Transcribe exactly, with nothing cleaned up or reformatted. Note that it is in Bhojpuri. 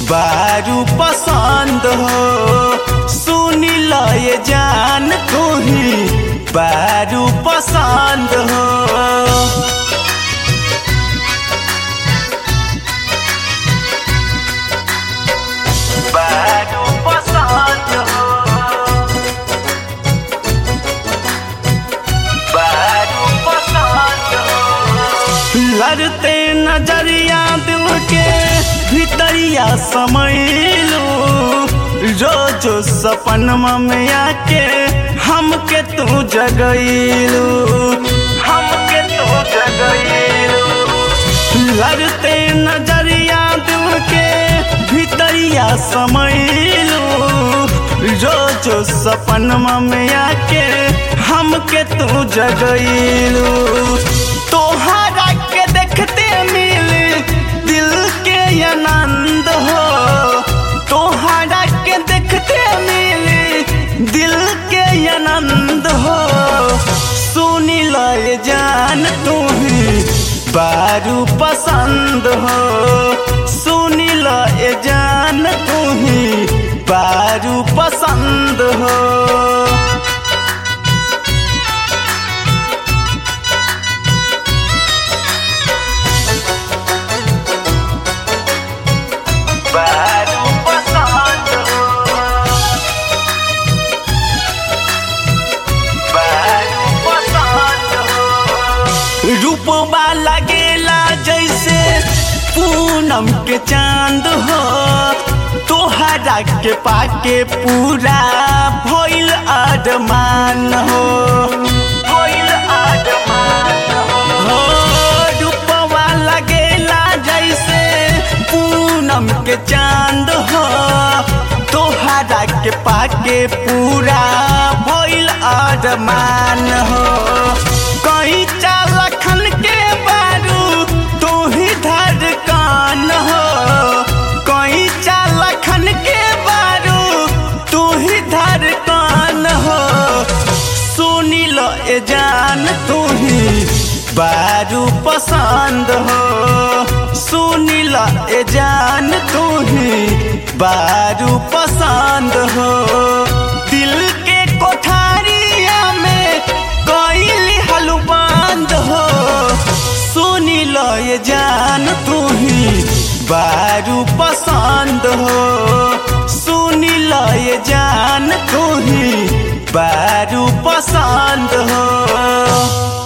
बारू पसंद हो। सुनी लो ये जान तू ही बारू पसंद हो। बारू पसंद हो, बारू पसंद हो। लड़ते नजरिया दिल के भितरिया समैलू, रोज सपनमा में आके हमके तू जगैलू, हमके तू जगैलू। लड़ते नजरिया दिल के भितरिया समैलू, रोज सपनमा में आके हमके तू जगैलू। तोहरा के देखते मिले दिल के आनंद हो, तोहरा के देखते मिले दिल के आनंद हो। सुनी लो ये जान तू ही बारू पसंद हो। सुनी लो ये जान तू ही बारू पसंद हो। बारू पसंद हो, बारू पसंद हो। रूपवा लगेला जैसे पूनम के चांद हो, तोहरा के पाके पूरा भइल अरमान हो, भइल अरमान हो। रूपवा लगेला जैसे पूनम के चांद हो, तोहरा के पाके पूरा भइल अरमान हो। कहीं चालखन के बारू तू ही धड़कन हो, कहीं चालखन के बारू तू ही धड़कन हो। सुनी लो ए जान तू ही बारू पसंद हो। सुनी लो ए जान तू ही बारू पसंद हो। दिल के कोठारिया में कोई हलू बंद हो। सुनी लो ये जान तू ही बारू पसंद हो। सुनी लो ये जान तू ही बारू पसंद हो।